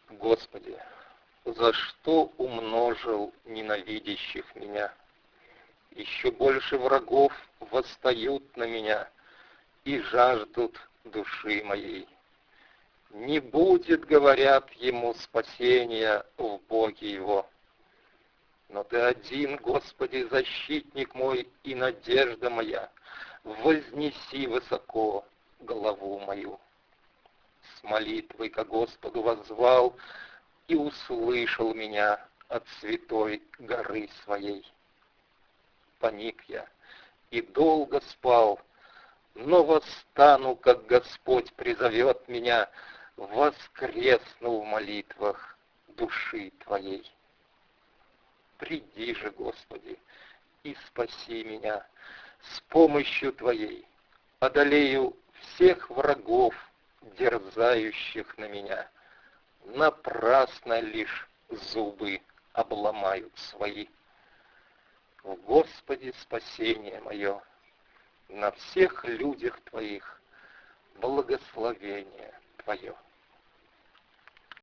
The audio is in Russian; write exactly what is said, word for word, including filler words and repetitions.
Господи, за что умножил ненавидящих меня? Еще больше врагов восстают на меня и жаждут души моей. Не будет, говорят ему, спасения в Боге его. Но Ты один, Господи, защитник мой и надежда моя, вознеси высоко голову мою. С молитвой ко Господу воззвал и услышал меня от святой горы своей. Поник я и долго спал, но восстану, как Господь призовет меня, воскресну в молитвах души Твоей. Приди же, Господи, и спаси меня с помощью Твоей. Одолею всех врагов, дерзающих на меня. Напрасно лишь зубы обломают свои. В Господи спасение мое, на всех людях Твоих благословение Твое.